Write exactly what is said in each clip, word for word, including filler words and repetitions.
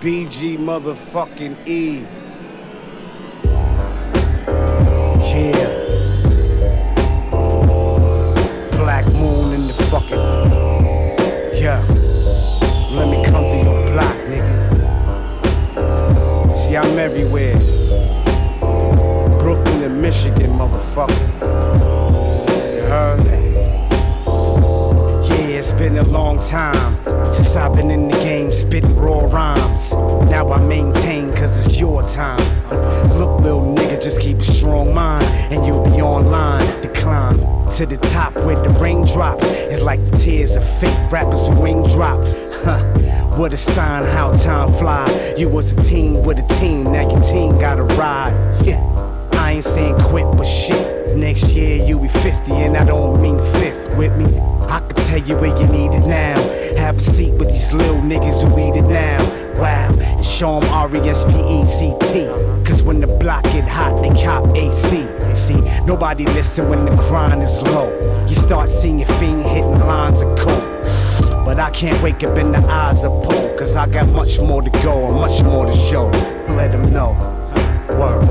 B G motherfucking E. Yeah. Black Moon in the fucking. Yeah. Let me come to your block, nigga. See, I'm everywhere. Brooklyn and Michigan, motherfucker. You heard? Yeah, it's been a long time since I've been in the game spitting raw rhymes. Now I maintain cause it's your time. Look, little nigga, just keep a strong mind and you'll be online. Decline to the top where the raindrop is like the tears of fake rappers who ain't drop. Huh. What a sign how time fly. You was a team with a team, now your team gotta ride. Yeah, I ain't saying quit but shit. Next year you be fifty and I don't mean fifth with me. I can tell you where you need it now. Have a seat with these little niggas who eat it now. Wow, and show them R E S P E C T. Cause when the block get hot, they cop A C. See, nobody listen when the grind is low. You start seeing your fiend hitting lines of coke. But I can't wake up in the eyes of Poe. Cause I got much more to go and much more to show. Let them know. Word.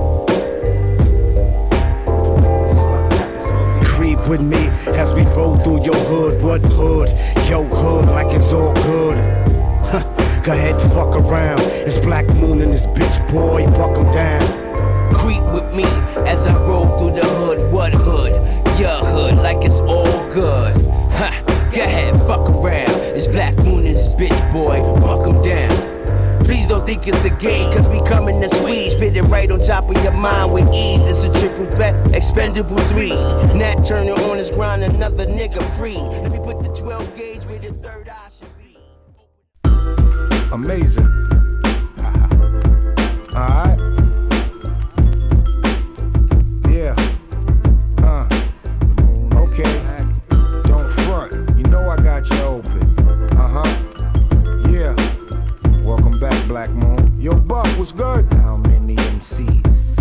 Creep with me as we roll through your hood. What hood? Yo hood like it's all good. Huh. Go ahead, fuck around. It's Black Moon and this bitch boy, buck 'em down. Creep with me as I roll through the hood. What hood? Your hood, like it's all good. Ha! Go ahead, fuck around. It's Black Moon and this bitch boy, buck 'em down. Please don't think it's a game, cause we coming to squeeze. Spit it right on top of your mind with ease. It's a triple threat, expendable three. Nat Turner on his grind, another nigga free. Let me put the twelve gauge where the third eye should be. Amazing. Alright. Yeah. Uh. Okay. Don't front. You know I got you open. Uh-huh. Yeah. Welcome back, Black Moon. Yo, Buck, what's good? How many M Cs?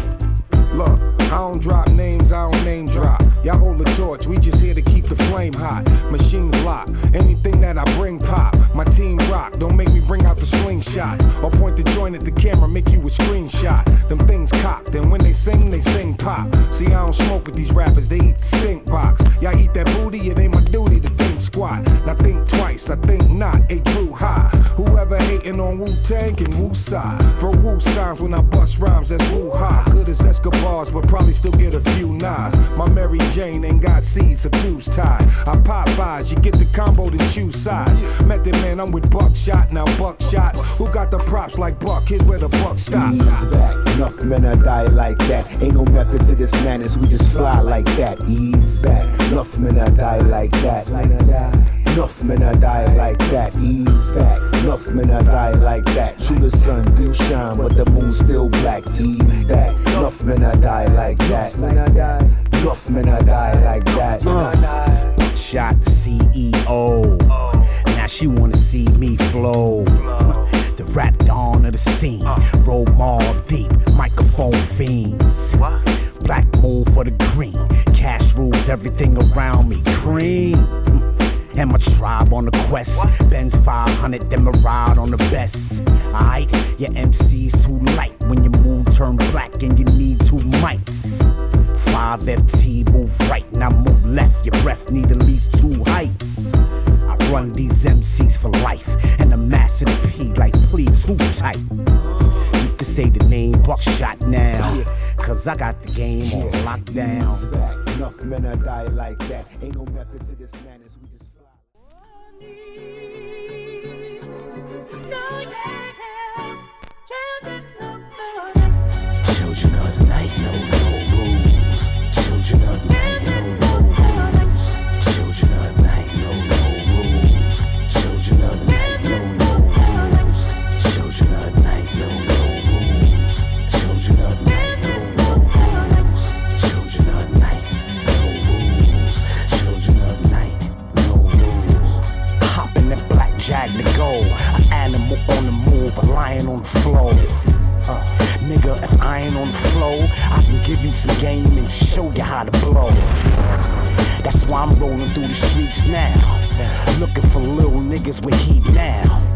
Look, I don't drop names, I don't name drop. Y'all hold the torch, we just here to keep the flame hot. Machines lock, anything that I bring pop. My team rock, don't make me bring out the slingshots. Or point the joint at the camera, make you a screenshot. Them things cocked, and when they sing, they sing pop. See, I don't smoke with these rappers, they eat the stink box. Y'all eat that booty, it ain't my duty to think squat. Now think twice, I think not, a true high. Whoever hating on Wu-Tang can Wu-Side. For Wu signs when I bust rhymes, that's Wu-High. Good as Escobars, but probably still get a few nods. My Mary Jane ain't got seeds, so tubes tied. I pop buys, you get the combo to choose sides. Method man, I'm with Buckshot, now Buckshots. Who got the props like Buck? Here's where the buck stops. Ease back, enough men are die like that. Ain't no method to this madness, we just fly like that. Ease back, enough men are die like that. Enough men are die like that. Ease back, enough men are die like that. True, the sun still shine, but the moon's still black. Ease back, enough men are die like that. Enough men are die like that. Uh, shot the C E O. Now she wanna see me flow. The rap dawn of the scene. Roll mob deep, microphone fiends. Black Moon for the green. Cash rules everything around me. Cream. And my tribe on the quest. Benz five hundred, then I ride on the best. Alright, your M C's too light. When your mood turn black and you need two mics. five F T, move right, now move left. Your breath need at least two heights. I run these M Cs for life. And I'm master the P like please, who tight? You can say the name Buckshot now. Cause I got the game on lockdown. Enough men are die like that. Ain't no method to this madness, we just fly. Children of the night, no, no rules. Children of the night, no, no rules. Children of the night, no, no rules. Children of the night, no, no rules. Children of the night, no, no rules. Children of the night, no, no rules. Children of the night, no rules. Children of the night, no rules. Hop in that black jag to go. An animal on the move, a lion on the floor. Uh, nigga, if I ain't on the flow, I can give you some game and show you how to blow. That's why I'm rolling through the streets now, looking for little niggas with heat now.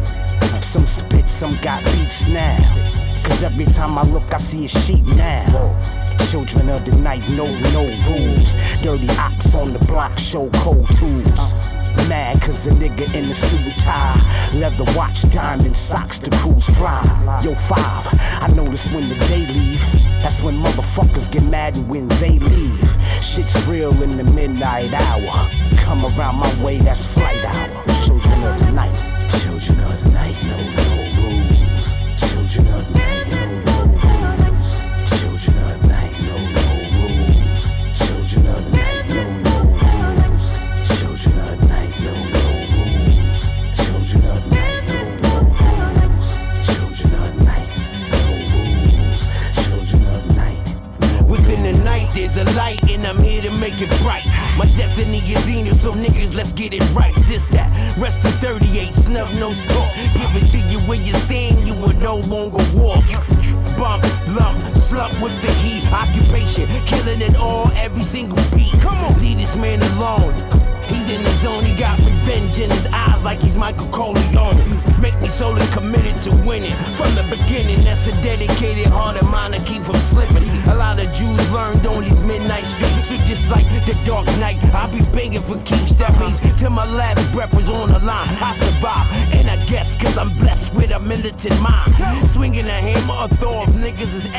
Some spit, some got beats now. Cause every time I look, I see a sheep now. Children of the night, no, no rules. Dirty ops on the block, show cold tools. Mad cause a nigga in the suit and tie. Leather watch, diamond socks, the crews fly. Yo, five, I notice when the day leave. That's when motherfuckers get mad and when they leave. Shit's real in the midnight hour. Come around my way, that's flight hour. Children of the night. Children of the night, no, no rules. Children of the night, no, no rules. Children of the night, no, no rules. Children of the night, no, no rules. Children of the night, no, no rules. Children of the night, no, no rules. Children of the night, no rules. Children of the night. Within the night there's a light and I'm here to make it bright. My destiny is in so niggas let's get it right. This that, rest of thirty-eight, snub nose talk. Give it to you where you stand, you will no longer walk. Bump, lump, slup with the heat. Occupation, killing it all, every single beat. Come on, leave this man alone. He's in the zone, he got revenge in his eyes like he's Michael Corleone. Make me solely committed to winning from the beginning. That's a dedicated heart of mine to keep from slipping. A lot of Jews learned on these midnight streets. So just like the dark night, I'll be banging for keeps. That means till my last breath was on the line. I survive, and I guess cause I'm blessed with a militant mind. Swinging a hammer, a Thor of niggas is